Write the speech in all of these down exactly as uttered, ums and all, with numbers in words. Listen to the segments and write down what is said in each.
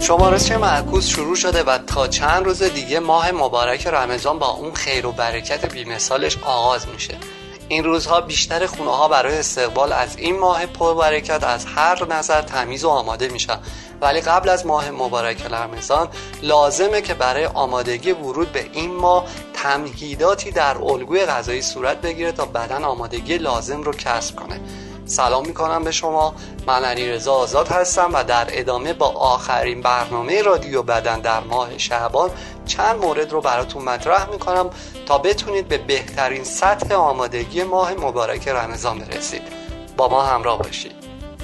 شمارش معکوس شروع شده و تا چند روز دیگه ماه مبارک رمضان با اون خیر و برکت بی‌مثالش آغاز میشه. این روزها بیشتر خونه‌ها برای استقبال از این ماه پربرکت از هر نظر تمیز و آماده میشن، ولی قبل از ماه مبارک رمضان لازمه که برای آمادگی ورود به این ماه تمهیداتی در الگوی غذایی صورت بگیره تا بدن آمادگی لازم رو کسب کنه. سلام میکنم به شما، من علیرضا آزاد هستم و در ادامه با آخرین برنامه رادیو بدن در ماه شعبان چند مورد رو براتون مطرح میکنم تا بتونید به بهترین سطح آمادگی ماه مبارک رمضان برسید. با ما همراه باشید.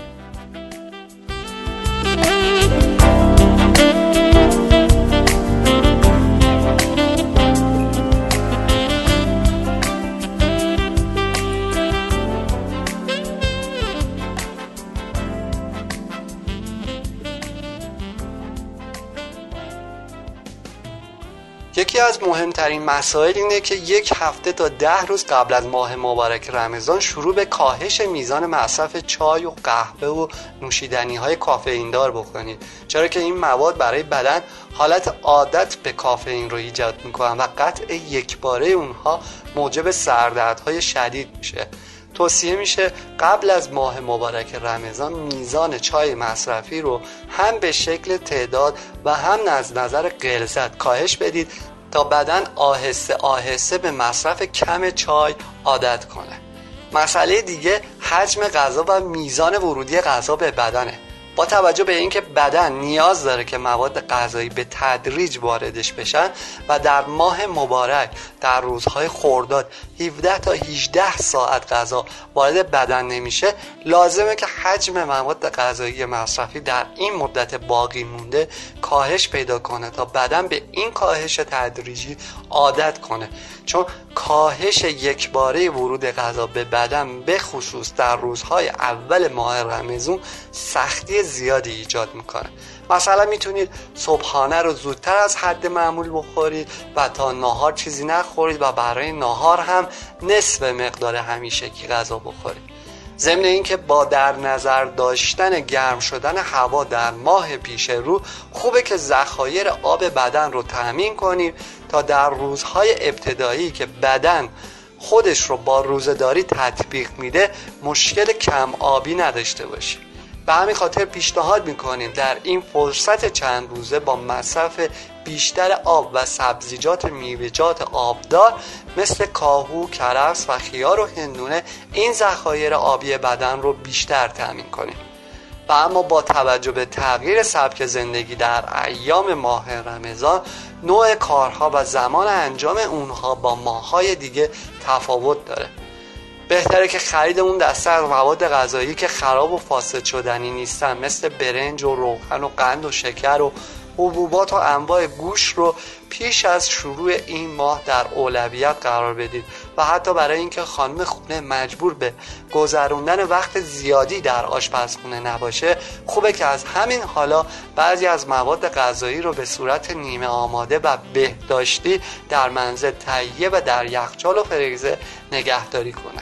یکی از مهمترین مسائل اینه که یک هفته تا ده روز قبل از ماه مبارک رمضان شروع به کاهش میزان مصرف چای و قهوه و نوشیدنی های کافئین دار بکنید، چرا که این مواد برای بدن حالت عادت به کافئین رو ایجاد میکنن و قطع یکباره اونها موجب سردردهای شدید میشه. توصیه میشه قبل از ماه مبارک رمضان میزان چای مصرفی رو هم به شکل تعداد و هم از نظر غلظت کاهش بدید تا بدن آهسته آهسته به مصرف کم چای عادت کنه. مسئله دیگه حجم غذا و میزان ورودی غذا به بدنه. با توجه به اینکه بدن نیاز داره که مواد غذایی به تدریج واردش بشن و در ماه مبارک در روزهای خرداد هفده تا هجده ساعت غذا وارد بدن نمیشه، لازمه که حجم مواد غذایی مصرفی در این مدت باقی مونده کاهش پیدا کنه تا بدن به این کاهش تدریجی عادت کنه، چون کاهش یکباره ورود غذا به بدن به خصوص در روزهای اول ماه رمضان سختی زیادی ایجاد میکنه. مثلا میتونید صبحانه رو زودتر از حد معمول بخورید و تا نهار چیزی نخورید و برای نهار هم نصف مقدار همیشگی غذا بخورید. ضمن اینکه با در نظر داشتن گرم شدن هوا در ماه پیش رو خوبه که ذخایر آب بدن رو تامین کنید تا در روزهای ابتدایی که بدن خودش رو با روزه‌داری تطبیق میده مشکل کم آبی نداشته باشید. به همین خاطر پیشنهاد میکنیم در این فرصت چند روزه با مصرف بیشتر آب و سبزیجات میوه‌جات آبدار مثل کاهو، کرفس و خیار و هندونه این ذخایر آبی بدن رو بیشتر تامین کنیم. و اما با توجه به تغییر سبک زندگی در ایام ماه رمضان نوع کارها و زمان انجام اونها با ماه‌های دیگه تفاوت داره. بهتره که خریدمون دسته از مواد غذایی که خراب و فاسد شدنی نیستن مثل برنج و روغن و قند و شکر و حبوبات و انواع گوشت رو پیش از شروع این ماه در اولویت قرار بدید و حتی برای اینکه خانم خونه مجبور به گذروندن وقت زیادی در آشپزخونه نباشه خوبه که از همین حالا بعضی از مواد غذایی رو به صورت نیمه آماده و بهداشتی در منزل تهیه و در یخچال و فریزر نگهداری کنه.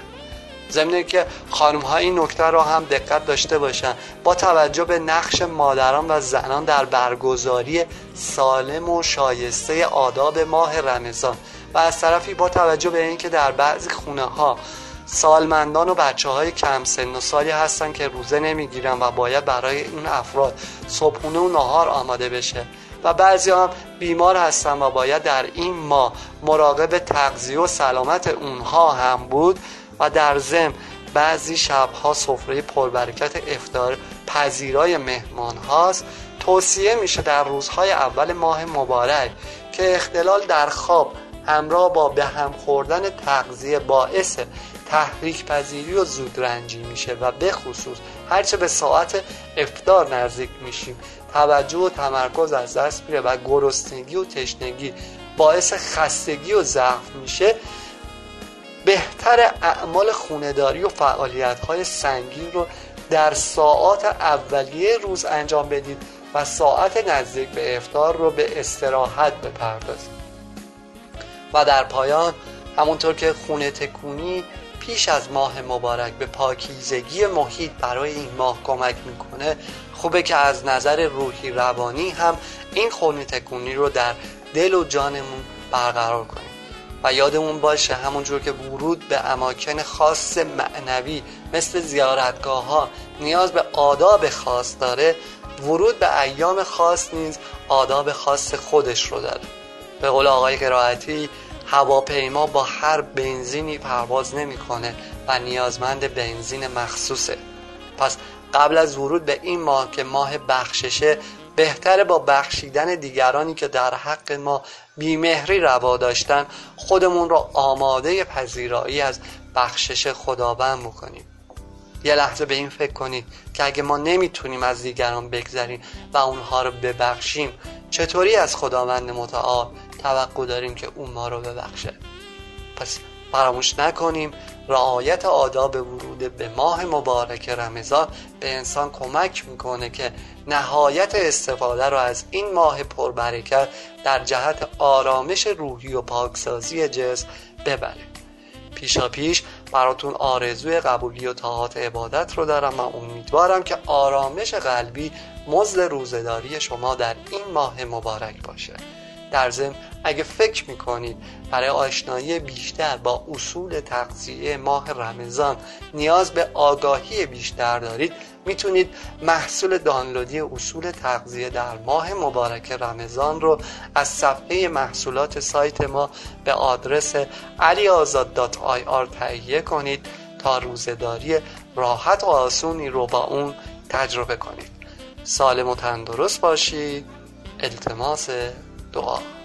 ضمن که خانم ها این نکته را هم دقت داشته باشن با توجه به نقش مادران و زنان در برگزاری سالم و شایسته آداب ماه رمضان و از طرفی با توجه به اینکه در بعضی خونه ها سالمندان و بچه های کم سن و سالی هستن که روزه نمیگیرن و باید برای این افراد صبحونه و نهار آماده بشه و بعضی هم بیمار هستن و باید در این ماه مراقب تغذیه و سلامت اونها هم بود و در ضمن بعضی شبها سفره پربرکت افطار پذیرای مهمان هاست. توصیه میشه در روزهای اول ماه مبارک که اختلال در خواب همراه با به هم خوردن تغذیه باعث تحریک پذیری و زودرنجی میشه و به خصوص هرچه به ساعت افطار نزدیک میشیم توجه و تمرکز از دست میره و گرسنگی و تشنگی باعث خستگی و ضعف میشه، بهتر اعمال خونه‌داری و فعالیت‌های سنگین رو در ساعات اولیه روز انجام بدید و ساعت نزدیک به افطار رو به استراحت بپردازید. و در پایان همونطور که خونه تکونی پیش از ماه مبارک به پاکیزگی محیط برای این ماه کمک میکنه، خوبه که از نظر روحی روانی هم این خونه تکونی رو در دل و جانمون برقرار کنیم و یادمون باشه همونجور که ورود به اماکن خاص معنوی مثل زیارتگاه ها نیاز به آداب خاص داره، ورود به ایام خاص نیز آداب خاص خودش رو داره. به قول آقای قرائتی، هواپیما با هر بنزینی پرواز نمیکنه و نیازمند بنزین مخصوصه. پس قبل از ورود به این ماه که ماه بخششه، بهتره با بخشیدن دیگرانی که در حق ما بیمهری روا داشتن خودمون رو آماده پذیرایی از بخشش خداوند بکنیم. یه لحظه به این فکر کنید که اگه ما نمیتونیم از دیگران بگذریم و اونها رو ببخشیم، چطوری از خداوند متعال توقع داریم که اون ما رو ببخشه؟ پس فراموش نکنیم رعایت آداب ورود به ماه مبارک رمضان به انسان کمک میکنه که نهایت استفاده رو از این ماه پربرکت در جهت آرامش روحی و پاکسازی جسم ببره. پیشا پیش براتون آرزوی قبولی و طاعات عبادت رو دارم و امیدوارم که آرامش قلبی مزد روزه‌داری شما در این ماه مبارک باشه. در ضمن اگه فکر میکنید برای آشنایی بیشتر با اصول تغذیه ماه رمضان نیاز به آگاهی بیشتر دارید، میتونید محصول دانلودی اصول تغذیه در ماه مبارک رمضان رو از صفحه محصولات سایت ما به آدرس علی آزاد دات آی آر تهیه کنید تا روزه‌داری راحت و آسونی رو با اون تجربه کنید. سالم و تندرست باشید. التماس دعا.